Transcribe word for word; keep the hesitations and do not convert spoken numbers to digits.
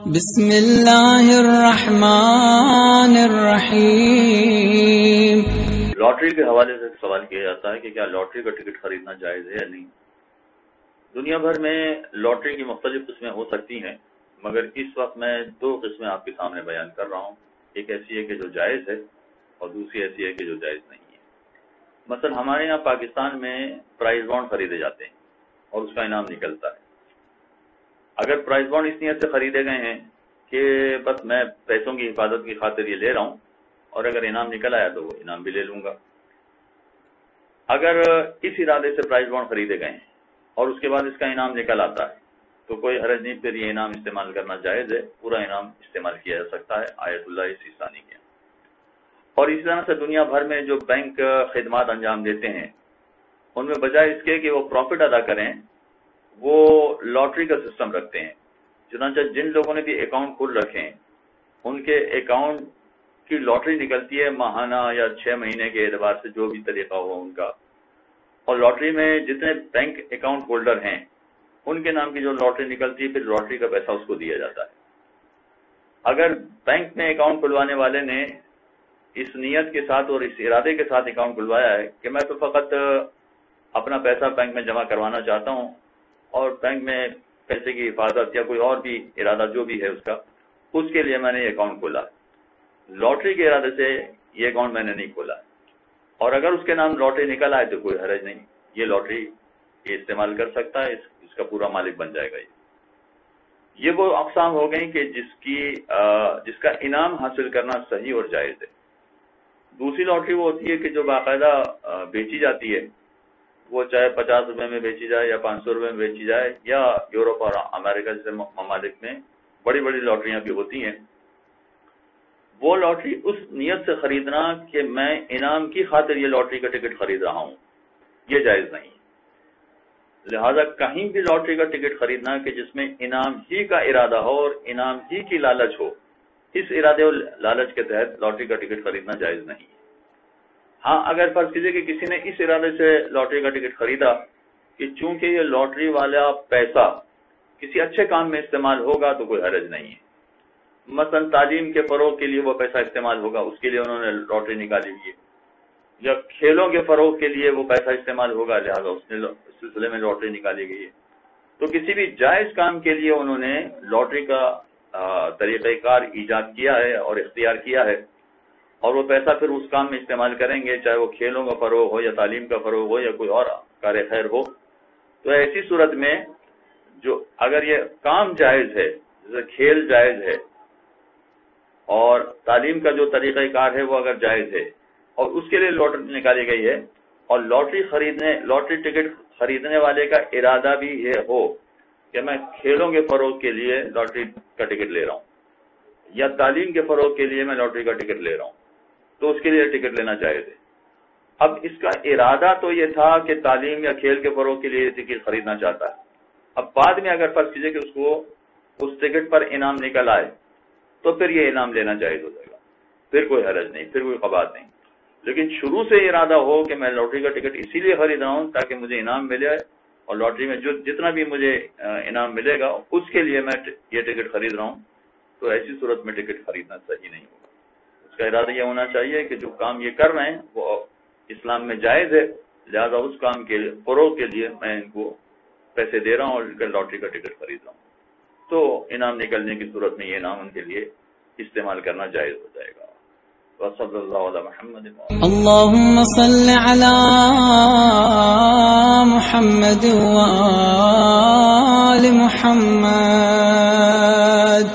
بسم اللہ الرحمن الرحیم۔ لاٹری کے حوالے سے سوال کیا جاتا ہے کہ کیا لاٹری کا ٹکٹ خریدنا جائز ہے یا نہیں۔ دنیا بھر میں لاٹری کی مختلف قسمیں ہو سکتی ہیں، مگر اس وقت میں دو قسمیں آپ کے سامنے بیان کر رہا ہوں۔ ایک ایسی ہے کہ جو جائز ہے اور دوسری ایسی ہے کہ جو جائز نہیں ہے۔ مثلا ہمارے یہاں پاکستان میں پرائز بانڈ خریدے جاتے ہیں اور اس کا انعام نکلتا ہے۔ اگر پرائز بانڈ اس نیت سے خریدے گئے ہیں کہ بس میں پیسوں کی حفاظت کی خاطر یہ لے رہا ہوں اور اگر انعام نکل آیا تو وہ انعام بھی لے لوں گا۔ اگر اس ارادے سے پرائز بانڈ خریدے گئے ہیں اور اس کے بعد اس کا انعام نکل آتا ہے تو کوئی حرج نہیں، پھر یہ انعام استعمال کرنا جائز ہے، پورا انعام استعمال کیا جا سکتا ہے آیت اللہ ثانی کے۔ اور اسی طرح سے دنیا بھر میں جو بینک خدمات انجام دیتے ہیں ان میں بجائے اس کے کہ وہ پروفٹ ادا کریں، وہ لاٹری کا سسٹم رکھتے ہیں۔ چنانچہ جن لوگوں نے بھی اکاؤنٹ کھول رکھے ہیں ان کے اکاؤنٹ کی لاٹری نکلتی ہے ماہانہ یا چھ مہینے کے اعتبار سے، جو بھی طریقہ ہو ان کا۔ اور لاٹری میں جتنے بینک اکاؤنٹ ہولڈر ہیں ان کے نام کی جو لاٹری نکلتی ہے، پھر لاٹری کا پیسہ اس کو دیا جاتا ہے۔ اگر بینک میں اکاؤنٹ کھلوانے والے نے اس نیت کے ساتھ اور اس ارادے کے ساتھ اکاؤنٹ کھلوایا ہے کہ میں تو فقط اپنا پیسہ بینک میں جمع کروانا چاہتا ہوں اور بینک میں پیسے کی حفاظت یا کوئی اور بھی ارادہ جو بھی ہے اس کا، اس کے لیے میں نے یہ اکاؤنٹ کھولا، لاٹری کے ارادے سے یہ اکاؤنٹ میں نے نہیں کھولا، اور اگر اس کے نام لاٹری نکل آئے تو کوئی حرج نہیں، یہ لاٹری یہ استعمال کر سکتا ہے، اس, اس کا پورا مالک بن جائے گا۔ یہ یہ وہ اقسام ہو گئی کہ جس کی آ, جس کا انعام حاصل کرنا صحیح اور جائز ہے۔ دوسری لاٹری وہ ہوتی ہے کہ جو باقاعدہ بیچی جاتی ہے، وہ چاہے پچاس روپے میں بیچی جائے یا پانچ سو روپے میں بیچی جائے، یا یورپ اور امریکہ جیسے ممالک میں بڑی بڑی لاٹریاں بھی ہوتی ہیں۔ وہ لاٹری اس نیت سے خریدنا کہ میں انعام کی خاطر یہ لاٹری کا ٹکٹ خرید رہا ہوں، یہ جائز نہیں۔ لہذا کہیں بھی لاٹری کا ٹکٹ خریدنا کہ جس میں انعام ہی کا ارادہ ہو اور انعام ہی کی لالچ ہو، اس ارادے اور لالچ کے تحت لاٹری کا ٹکٹ خریدنا جائز نہیں۔ ہاں، اگر فرض کیجیے کہ کسی نے اس ارادے سے لاٹری کا ٹکٹ خریدا کہ چونکہ یہ لاٹری والا پیسہ کسی اچھے کام میں استعمال ہوگا تو کوئی حرج نہیں ہے۔ مثلا تعلیم کے فروغ کے لیے وہ پیسہ استعمال ہوگا، اس کے لیے انہوں نے لاٹری نکالی ہوئی ہے، یا کھیلوں کے فروغ کے لیے وہ پیسہ استعمال ہوگا، لہذا اس نے اس سلسلے میں لاٹری نکالی گئی ہے۔ تو کسی بھی جائز کام کے لیے انہوں نے لاٹری کا طریقہ کار ایجاد کیا ہے اور اختیار کیا ہے، اور وہ پیسہ پھر اس کام میں استعمال کریں گے، چاہے وہ کھیلوں کا فروغ ہو یا تعلیم کا فروغ ہو یا کوئی اور کار خیر ہو۔ تو ایسی صورت میں جو اگر یہ کام جائز ہے، جیسے کھیل جائز ہے اور تعلیم کا جو طریقہ کار ہے وہ اگر جائز ہے اور اس کے لیے لاٹری نکالی گئی ہے، اور لاٹری خریدنے لاٹری ٹکٹ خریدنے والے کا ارادہ بھی یہ ہو کہ میں کھیلوں کے فروغ کے لیے لاٹری کا ٹکٹ لے رہا ہوں یا تعلیم کے فروغ کے لیے میں لاٹری کا ٹکٹ لے رہا ہوں، تو اس کے لیے ٹکٹ لینا جائز ہے۔ اب اس کا ارادہ تو یہ تھا کہ تعلیم یا کھیل کے فروغ کے لیے ٹکٹ خریدنا چاہتا ہے، اب بعد میں اگر فرض کیجیے کہ اس کو اس ٹکٹ پر انعام نکل آئے تو پھر یہ انعام لینا جائز ہو جائے گا، پھر کوئی حرج نہیں، پھر کوئی قباحت نہیں۔ لیکن شروع سے ارادہ ہو کہ میں لاٹری کا ٹکٹ اسی لیے خرید رہا ہوں تاکہ مجھے انعام ملے، اور لاٹری میں جو جتنا بھی مجھے انعام ملے گا اس کے لیے میں یہ ٹکٹ خرید رہا ہوں، تو ایسی صورت میں ٹکٹ خریدنا صحیح نہیں ہوگا۔ اس کا ارادہ یہ ہونا چاہیے کہ جو کام یہ کر رہے ہیں وہ اسلام میں جائز ہے، لہذا اس کام کے فروغ کے لیے میں ان کو پیسے دے رہا ہوں اور ان کا لاٹری کا ٹکٹ خرید رہا ہوں، تو انعام نکلنے کی صورت میں یہ انعام ان کے لیے استعمال کرنا جائز ہو جائے گا۔ وصلی اللہ علی محمد۔ اللہم صل علی محمد وآل محمد۔